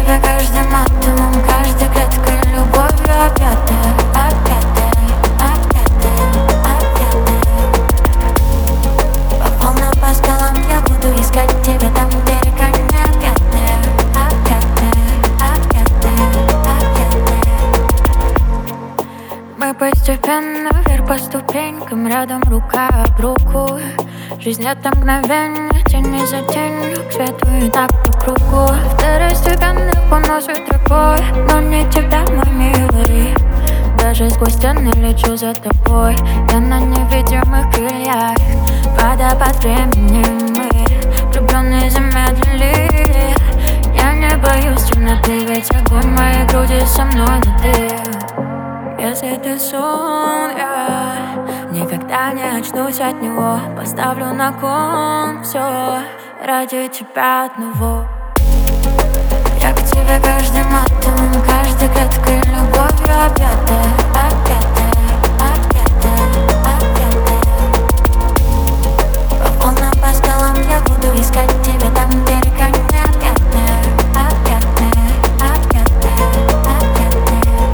тебя каждым атомом, каждой клеткой любовью объятая, объятая, объятая, объятая. По волнам, по скалам я буду искать тебя там, где река необъятная, объятная, объятная, объятная. Мы постепенно вверх по ступенькам, рядом рука об руку. Жизнь — это мгновение, тень за тенью, к свету и так по кругу. Второстепенных уносит рукой, но не тебя, мой милый. Даже сквозь стены лечу за тобой, я на невидимых крыльях. Водопад времени мы, влюбленные замедлили. Я не боюсь темноты, ведь огонь в моей груди со мной, но ты. Если это сон, я никогда не очнусь от него. Поставлю на кон все ради тебя одного. Я к тебе каждым атомом, каждой клеткой любовью объятая, объятая, объятая, объятая. По волнам, по скалам я буду искать тебя там, где река необъятная, объятная, объятная, объятная.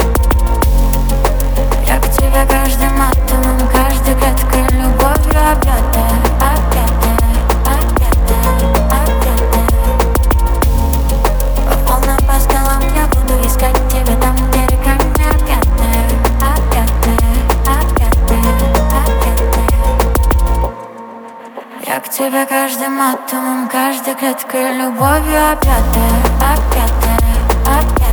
Я к тебе каждым атомом, каждой клеткой любовью объятая, объятая, объятая, объятая. По волнам, по скалам я буду искать тебя там, где река необъятная, объятная, объятная, объятная. Я к тебе каждым атомом, каждой клеткой любовью объятая, объятая, объятая.